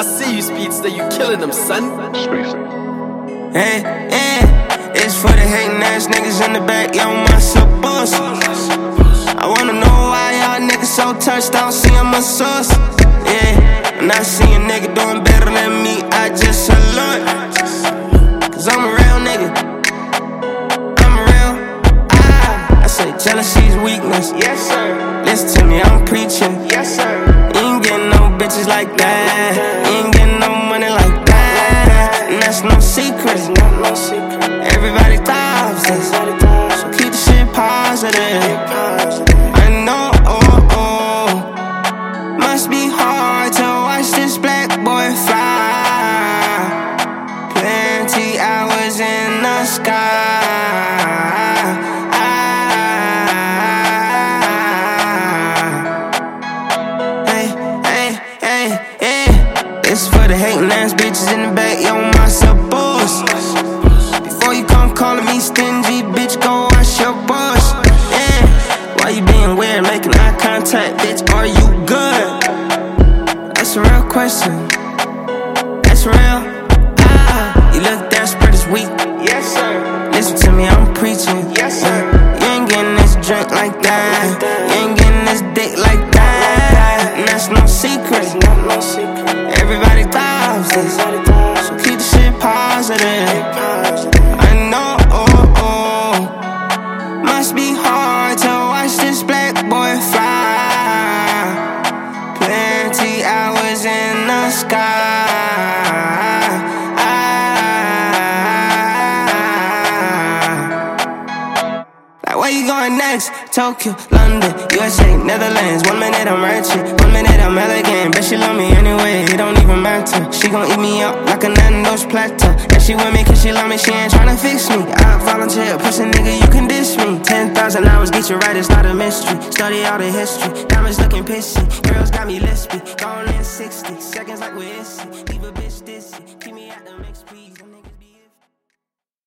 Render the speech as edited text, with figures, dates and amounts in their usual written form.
see you, Speedster, you killing them, son. Hey, hey, it's for the hating ass niggas in the back, yo, my suppose. I wanna know why y'all niggas so touched, I don't see them a source. Yeah, when I see a nigga doing better than me, I just salute. Cause I'm a real nigga, I'm a real. I say jealousy's weakness. Yes, sir. Listen to me, I'm preaching. Yes, sir. You ain't getting no bitches like that. You ain't getting no money like that. And that's no secret. Everybody thrives this. So keep the shit positive. I know, must be hard to watch this black boy fly. Plenty hours in the sky. It's for the hating ass bitches in the back, yo, my suppose. Before you come calling me stingy, bitch, go wash your balls. Yeah, why you being weird, making eye contact, bitch, are you good? That's a real question, that's real. You look desperate this week. Yes, sir. Listen to me, I'm preaching. Yes, sir. You ain't getting this drink like that. You ain't getting this dick like that. And that's no secret. Everybody thrives this. So keep the shit positive. I know, must be hard to watch this black boy fly. Plenty hours in the sky. Where you going next? Tokyo, London, USA, Netherlands. 1 minute I'm ratchet, 1 minute I'm elegant. Bet she love me anyway, it don't even matter. She gon' eat me up like a Nando's platter. And she with me cause she love me, she ain't tryna fix me. I volunteer, pussy nigga, you can diss me. 10,000 hours, get you right, it's not a mystery. Study all the history, diamonds looking pissy. Girls got me lispy, gone in 60 seconds like we're issy.